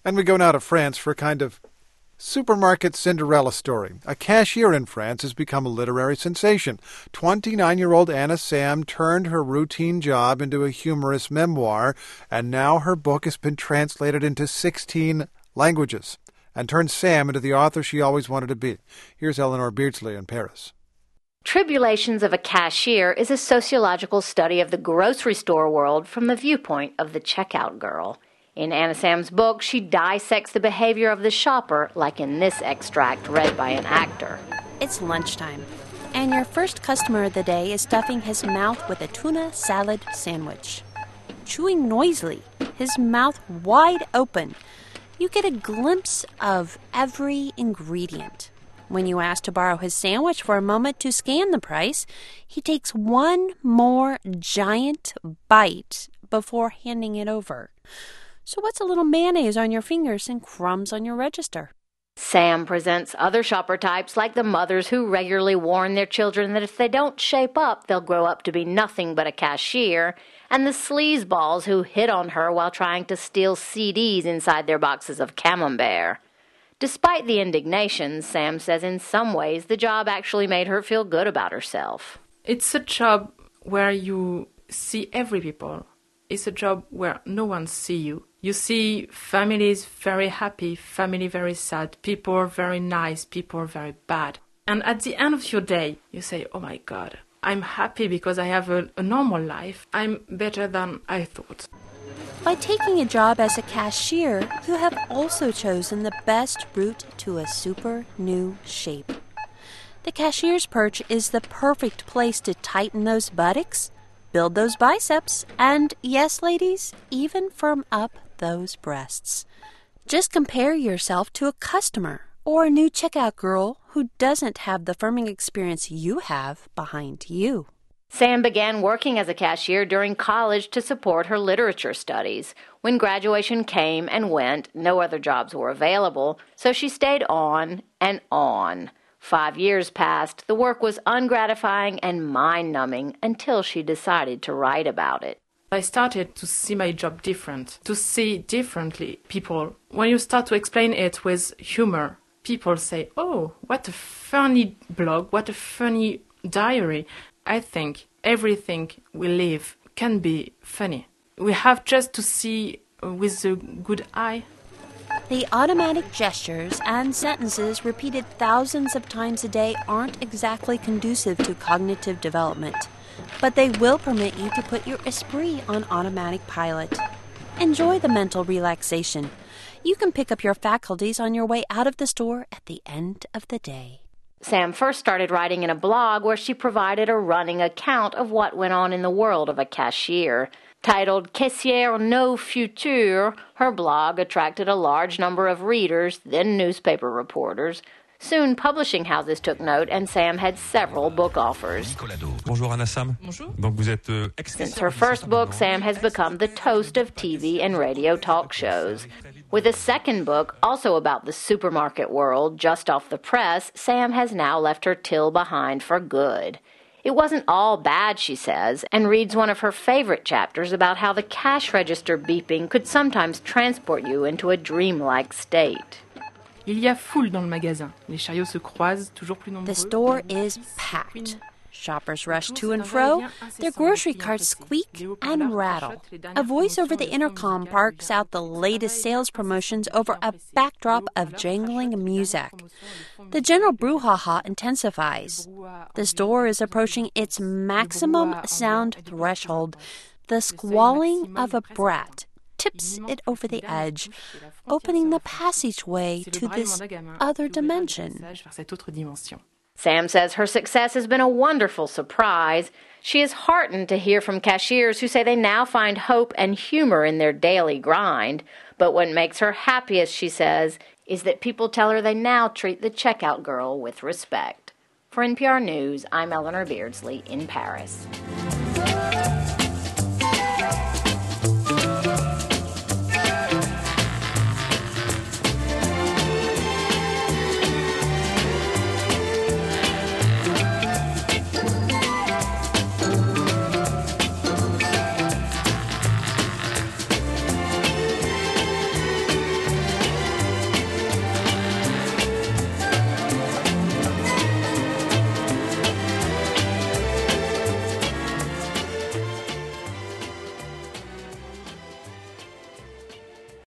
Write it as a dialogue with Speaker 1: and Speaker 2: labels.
Speaker 1: And we go now to France for a kind of supermarket Cinderella story. A cashier in France has become a literary sensation. 29-year-old Anna Sam turned her routine job into a humorous memoir, and now her book has been translated into 16 languages and turned Sam into the author she always wanted to be. Here's Eleanor Beardsley in Paris.
Speaker 2: Tribulations of a Cashier is a sociological study of the grocery store world from the viewpoint of the checkout girl. In Anna Sam's book, she dissects the behavior of the shopper, like in this extract read by an actor.
Speaker 3: It's lunchtime, and your first customer of the day is stuffing his mouth with a tuna salad sandwich. Chewing noisily, his mouth wide open, you get a glimpse of every ingredient. When you ask to borrow his sandwich for a moment to scan the price, he takes one more giant bite before handing it over. So what's a little mayonnaise on your fingers and crumbs on your register?
Speaker 2: Sam presents other shopper types like the mothers who regularly warn their children that if they don't shape up, they'll grow up to be nothing but a cashier, and the sleazeballs who hit on her while trying to steal CDs inside their boxes of Camembert. Despite the indignation, Sam says in some ways the job actually made her feel good about herself.
Speaker 4: It's a job where you see every people. It's a job where no one sees you. You see families very happy, family very sad, people very nice, people very bad. And at the end of your day, you say, oh my God, I'm happy because I have a normal life. I'm better than I thought.
Speaker 3: By taking a job as a cashier, you have also chosen the best route to a super new shape. The cashier's perch is the perfect place to tighten those buttocks, build those biceps, and, yes, ladies, even firm up those breasts. Just compare yourself to a customer or a new checkout girl who doesn't have the firming experience you have behind you.
Speaker 2: Sam began working as a cashier during college to support her literature studies. When graduation came and went, no other jobs were available, so she stayed on and on. 5 years passed. The work was ungratifying and mind-numbing until she decided to write about it.
Speaker 4: I started to see my job different, to see differently people. When you start to explain it with humor, people say, oh, what a funny blog, what a funny diary. I think everything we live can be funny. We have just to see with a good eye.
Speaker 3: The automatic gestures and sentences repeated thousands of times a day aren't exactly conducive to cognitive development, but they will permit you to put your esprit on automatic pilot. Enjoy the mental relaxation. You can pick up your faculties on your way out of the store at the end of the day.
Speaker 2: Sam first started writing in a blog where she provided a running account of what went on in the world of a cashier. Titled Caissière No Futur, her blog attracted a large number of readers, then newspaper reporters. Soon, publishing houses took note, and Sam had several book offers.
Speaker 5: Bonjour, Anna Sam.
Speaker 4: Bonjour.
Speaker 5: Donc vous êtes,
Speaker 2: Since her first book, Sam has become the toast of TV and radio talk shows. With a second book, also about the supermarket world, just off the press, Sam has now left her till behind for good. It wasn't all bad, she says, and reads one of her favorite chapters about how the cash register beeping could sometimes transport you into a dreamlike state.
Speaker 4: Il y a foule dans le magasin. Les chariots se croisent, toujours plus nombreux.
Speaker 3: The store is packed. Shoppers rush to and fro, their grocery carts squeak and rattle. A voice over the intercom barks out the latest sales promotions over a backdrop of jangling music. The general brouhaha intensifies. The store is approaching its maximum sound threshold. The squalling of a brat tips it over the edge, opening the passageway to this other dimension.
Speaker 2: Sam says her success has been a wonderful surprise. She is heartened to hear from cashiers who say they now find hope and humor in their daily grind. But what makes her happiest, she says, is that people tell her they now treat the checkout girl with respect. For NPR News, I'm Eleanor Beardsley in Paris.